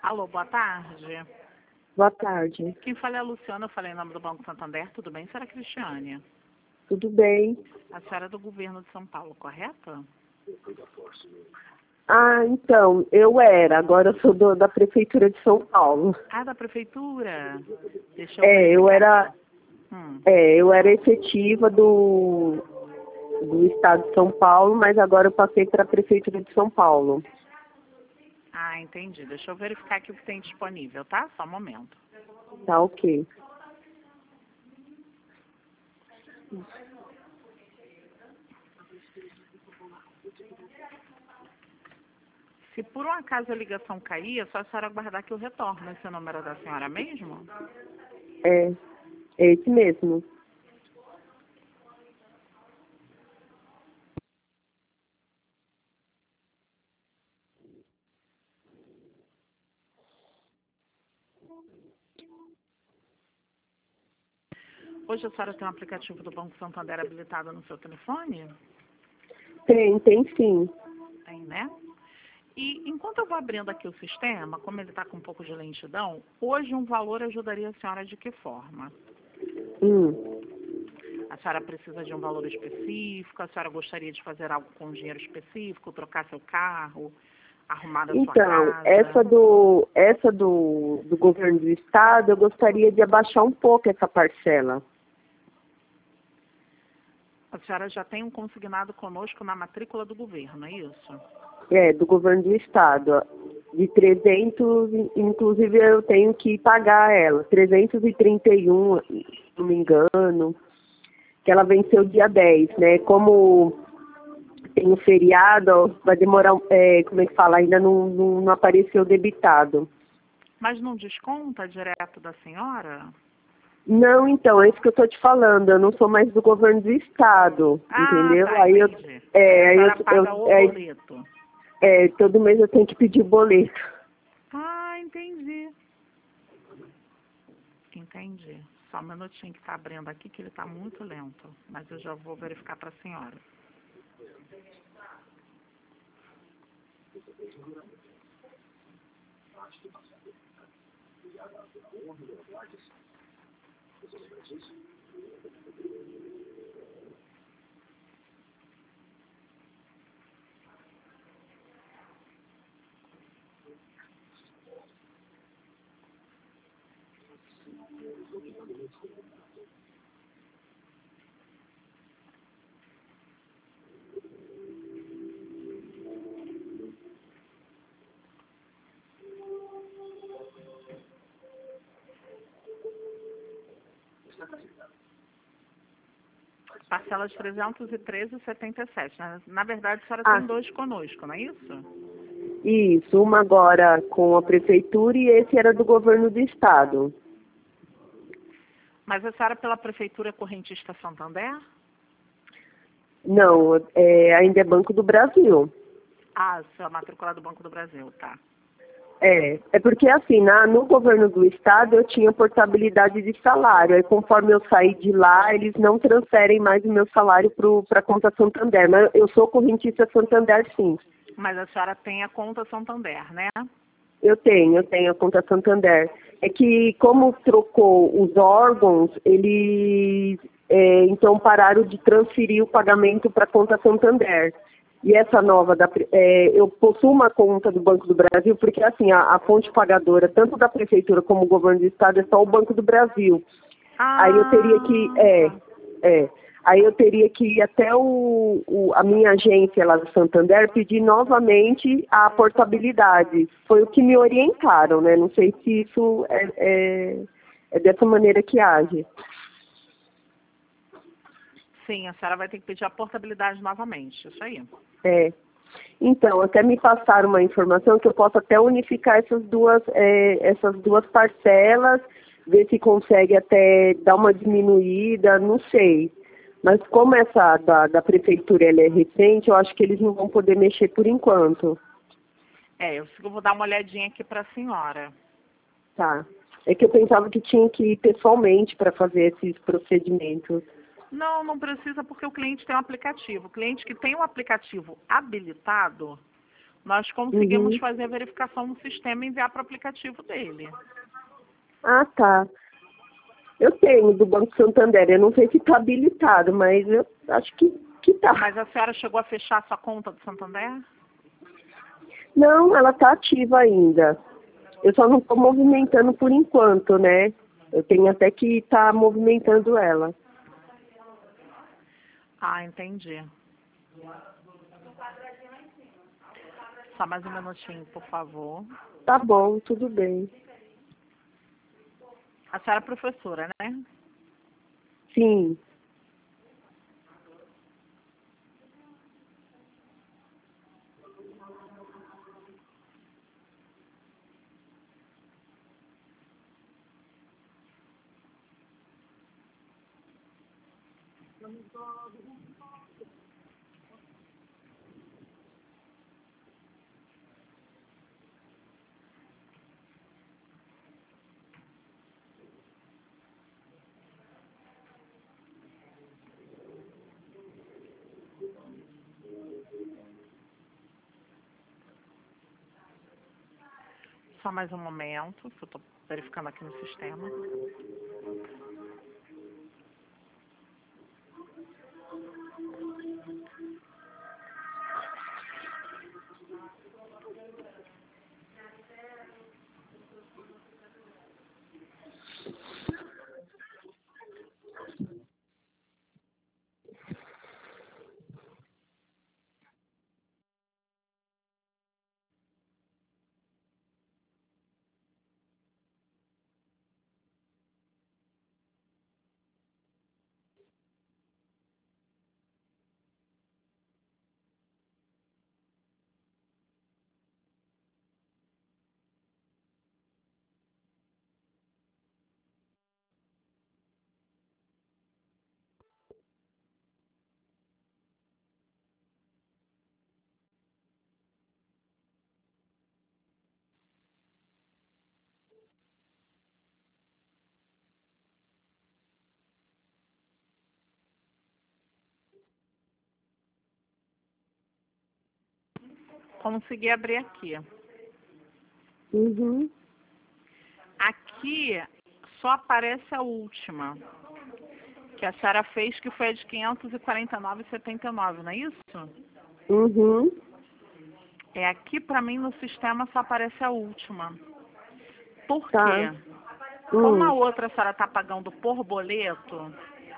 Alô, boa tarde. Boa tarde. Quem fala é a Luciana, eu falei em nome do Banco Santander, tudo bem, senhora Cristiane? Tudo bem? A senhora é do governo de São Paulo, correto? Então, agora eu sou da Prefeitura de São Paulo. Ah, da prefeitura? Deixa eu verificar. Eu era efetiva do Estado de São Paulo, mas agora eu passei para a Prefeitura de São Paulo. Ah, entendi. Deixa eu verificar aqui o que tem disponível, tá? Só um momento. Tá ok. Se por um acaso a ligação cair, é só a senhora aguardar que eu retorno. Esse número é da senhora mesmo? É esse mesmo. Hoje a senhora tem um aplicativo do Banco Santander habilitado no seu telefone? Tem sim. Tem, né? E enquanto eu vou abrindo aqui o sistema, como ele está com um pouco de lentidão, hoje um valor ajudaria a senhora de que forma? A senhora precisa de um valor específico? A senhora gostaria de fazer algo com dinheiro específico? Trocar seu carro? Arrumar a sua casa? Essa do governo do estado, eu gostaria de abaixar um pouco essa parcela. A senhora já tem um consignado conosco na matrícula do governo, é isso? Do governo do estado. De 300, inclusive eu tenho que pagar ela. 331, se não me engano, que ela venceu dia 10, né? Como tem um feriado, vai demorar, como é que fala? Ainda não apareceu debitado. Mas não desconta direto da senhora? Não, então, é isso que eu estou te falando. Eu não sou mais do governo do estado, entendeu? Tá, Aí entendi. A senhora paga o boleto. Todo mês eu tenho que pedir o boleto. Ah, entendi. Entendi. Só um minutinho que está abrindo aqui, que ele está muito lento. Mas eu já vou verificar para a senhora. Parcela de 313,77. Na verdade, a senhora tem dois conosco, não é isso? Isso, uma agora com a prefeitura e esse era do governo do estado. Mas a senhora pela prefeitura é correntista Santander? Não, ainda é Banco do Brasil. Ah, sua matrícula do Banco do Brasil, tá. É porque assim, no governo do estado eu tinha portabilidade de salário. Aí conforme eu saí de lá, eles não transferem mais o meu salário para a conta Santander. Mas eu sou correntista Santander, sim. Mas a senhora tem a conta Santander, né? Eu tenho a conta Santander. É que como trocou os órgãos, eles então pararam de transferir o pagamento para a conta Santander. E essa nova, eu possuo uma conta do Banco do Brasil, porque assim, a fonte pagadora, tanto da Prefeitura como do Governo do Estado, é só o Banco do Brasil. Aí eu teria que, aí eu teria que ir até a minha agência lá do Santander pedir novamente a portabilidade. Foi o que me orientaram, né? Não sei se isso é dessa maneira que age. Sim, a senhora vai ter que pedir a portabilidade novamente, isso aí. Então, até me passaram uma informação que eu posso até unificar essas duas parcelas, ver se consegue até dar uma diminuída, não sei. Mas como essa da prefeitura ela é recente, eu acho que eles não vão poder mexer por enquanto. Eu vou dar uma olhadinha aqui para a senhora. Tá. É que eu pensava que tinha que ir pessoalmente para fazer esses procedimentos. Não, não precisa porque o cliente tem um aplicativo. O cliente que tem um aplicativo habilitado, Nós conseguimos Uhum. fazer a verificação no sistema e enviar para o aplicativo dele. Ah, tá. Eu tenho do Banco Santander. Eu não sei se está habilitado, mas eu acho que tá. Mas a senhora chegou a fechar a sua conta do Santander? Não, ela está ativa ainda. Eu só não estou movimentando por enquanto, né? Eu tenho até que estar movimentando ela. Ah, entendi. Só mais um minutinho, por favor. Tá bom, tudo bem. A senhora é professora, né? Sim. Só mais um momento, que eu estou verificando aqui no sistema. Consegui abrir aqui. Uhum. Aqui só aparece a última, que a senhora fez, que foi a de 549,79, não é isso? Uhum. É, aqui para mim no sistema só aparece a última. Por Tá. quê? Como a Hum. outra a senhora está pagando por boleto,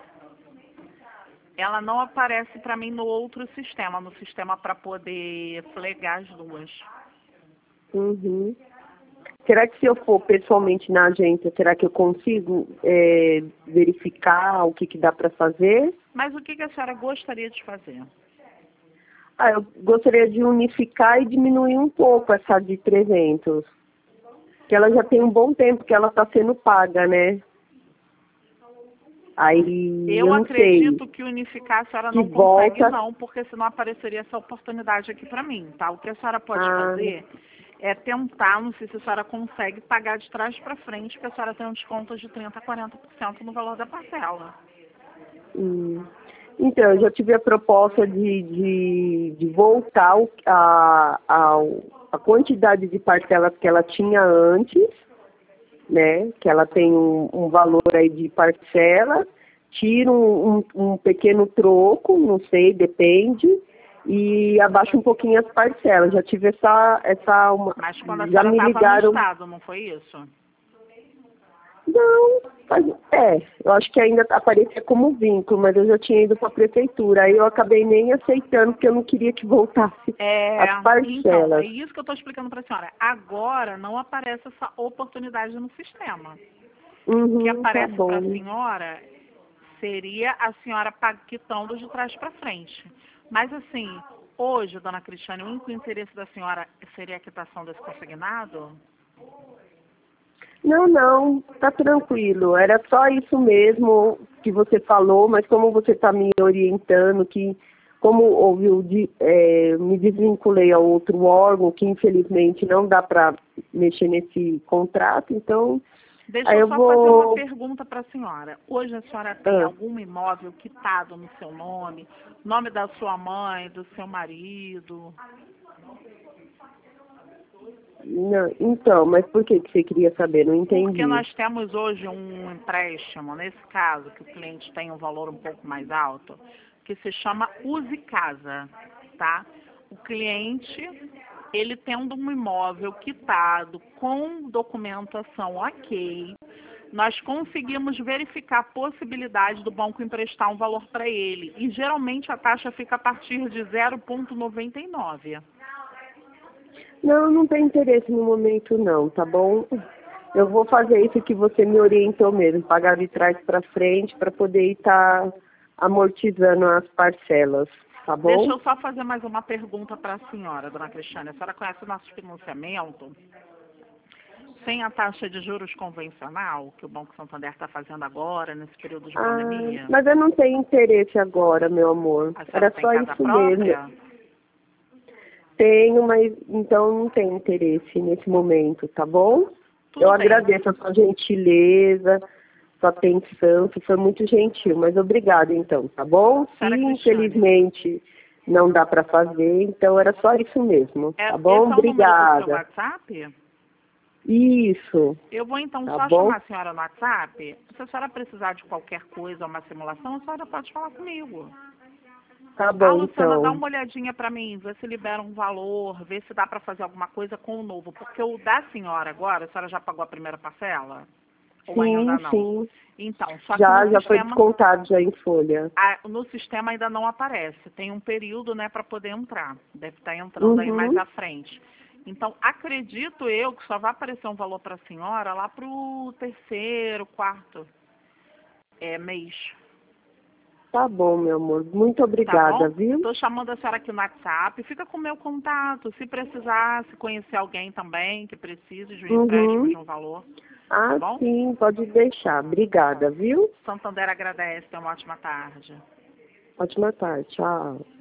ela não aparece para mim no outro sistema, no sistema para poder flegar as duas. Uhum. Será que se eu for pessoalmente na agência, será que eu consigo verificar o que dá para fazer? Mas o que que a senhora gostaria de fazer? Ah, eu gostaria de unificar e diminuir um pouco essa de 300. Que ela já tem um bom tempo que ela está sendo paga, né? Aí Eu eu não sei. acredito que unificar a senhora Que não consegue volta. não, porque senão apareceria essa oportunidade aqui para mim, tá? O que a senhora pode Ah, fazer é tentar, não sei se a senhora consegue pagar de trás para frente, porque a senhora tem um desconto de 30% a 40% no valor da parcela. hum. Então, eu já tive a proposta de voltar a quantidade de parcelas que ela tinha antes, né? Que ela tem um valor aí de parcela, tira um pequeno troco, não sei, depende, e abaixa um pouquinho as parcelas. Já tive Mas quando a já senhora me estava no ligaram. estado, não foi isso? Não, eu acho que ainda aparecia como vínculo, mas eu já tinha ido para a prefeitura, aí eu acabei nem aceitando, porque eu não queria que voltasse as Então, é parcelas. isso que eu estou explicando para a senhora. Agora não aparece essa oportunidade no sistema. O que Uhum, tá aparece para a bom. senhora seria a senhora quitando de trás para frente. Mas assim, hoje, dona Cristiane, o único interesse da senhora seria a quitação desse consignado? Não, não, tá tranquilo. Era só isso mesmo que você falou, mas como você está me orientando, que como houve me desvinculei a outro órgão, que infelizmente não dá para mexer nesse contrato, então Deixa aí eu eu só fazer uma vou. pergunta para a senhora. Hoje a senhora tem Ah, algum imóvel quitado no seu nome? Nome da sua mãe, do seu marido? Não, então, mas por que que você queria saber? Não entendi. Porque nós temos hoje um empréstimo, nesse caso, que o cliente tem um valor um pouco mais alto, que se chama Use Casa, tá? O cliente, ele tendo um imóvel quitado com documentação ok, nós conseguimos verificar a possibilidade do banco emprestar um valor para ele. E geralmente a taxa fica a partir de 0,99. Não, não tem interesse no momento não, tá bom? Eu vou fazer isso que você me orientou mesmo, pagar de trás para frente para poder estar amortizando as parcelas, tá bom? Deixa eu só fazer mais uma pergunta para a senhora, dona Cristiane. A senhora conhece o nosso financiamento sem a taxa de juros convencional, que o Banco Santander está fazendo agora, nesse período de pandemia? Mas eu não tenho interesse agora, meu amor. A senhora Era tem só casa isso própria? mesmo. Tenho, mas então não tenho interesse nesse momento, tá bom? Tudo Eu bem. agradeço a sua gentileza, sua atenção, você foi muito gentil, mas obrigada então, tá bom? Se Senhora Cristiane. infelizmente não dá para fazer, então era só isso mesmo, tá bom? Esse é o número do seu Obrigada. WhatsApp? Isso, Eu vou então tá só bom? chamar a senhora no WhatsApp. Se a senhora precisar de qualquer coisa, uma simulação, a senhora pode falar comigo. Tá bom, Luciana, dá então. uma olhadinha pra mim, vê se libera um valor, vê se dá pra fazer alguma coisa com o novo. Porque o da senhora agora, a senhora já pagou a primeira parcela? Ou ainda não? Sim. Então, só que Já no foi sistema, descontado já em folha. no sistema ainda não aparece. Tem um período, né, para poder entrar. Deve estar entrando aí mais à frente. Então, acredito eu que só vai aparecer um valor para a senhora lá pro terceiro, quarto mês. Tá bom, meu amor. Muito obrigada, Tá bom? viu? Estou chamando a senhora aqui no WhatsApp. Fica com o meu contato. Se precisar, se conhecer alguém também que precise de um empréstimo de um valor. Ah, Tá bom? sim, pode deixar. Obrigada, viu? Santander agradece. Tenha uma ótima tarde. Ótima tarde. Tchau.